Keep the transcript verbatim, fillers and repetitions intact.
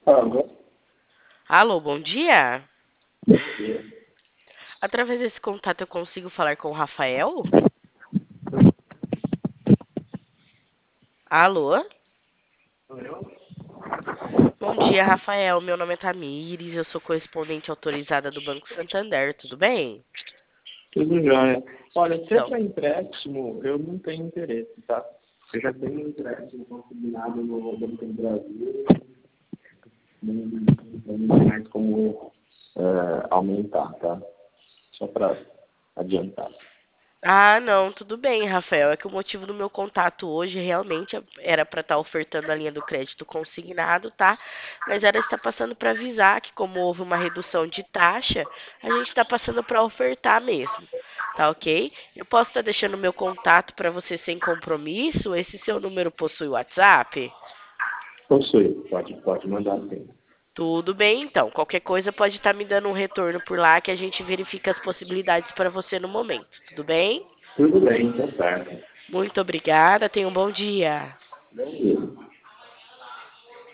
Alô? Alô, bom dia. Bom dia. Através desse contato eu consigo falar com o Rafael? Alô? Sou eu? Bom dia, Rafael. Meu nome é Tamires, eu sou correspondente autorizada do Banco Santander, tudo bem? Tudo jóia. Olha, se é Então, para empréstimo, eu não tenho interesse, tá? Eu já tenho um empréstimo consignado no Banco do Brasil, não não tem mais como é, aumentar, tá? Só para adiantar. ah, não, tudo bem, Rafael. É que o motivo do meu contato hoje realmente era para estar ofertando a linha do crédito consignado, tá? Mas era estar passando para avisar que, como houve uma redução de taxa, a gente está passando para ofertar mesmo, tá ok? Eu posso estar deixando meu contato para você sem compromisso? Esse seu número possui WhatsApp? Possui, pode, pode mandar sim. Tudo bem, então. Qualquer coisa pode estar me dando um retorno por lá que a gente verifica as possibilidades para você no momento. Tudo bem? Tudo bem, tá certo. Muito obrigada. Tenha um bom dia. Bom dia.